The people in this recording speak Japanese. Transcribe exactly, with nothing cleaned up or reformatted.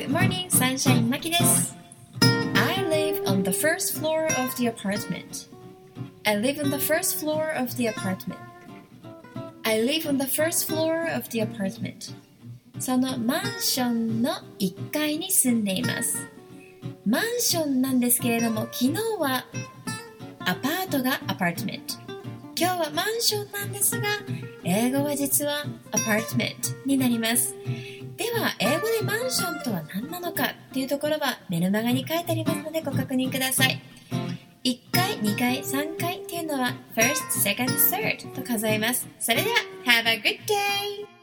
Good morning, Sunshine Maki です。I live on the first floor of the apartment. I live on the first floor of the apartment. I live on the first floor of the apartment. そのマンションのいっかいに住んでいます。マンションなんですけれども、昨日はアパートがアパートメント。今日はマンションなんですが、英語は実はアパートメントになります。では、英語でマンションとは何なのかっていうところはメルマガに書いてありますのでご確認ください。いっかい、にかい、さんかいっていうのは first, second, third と数えます。それでは Have a good day!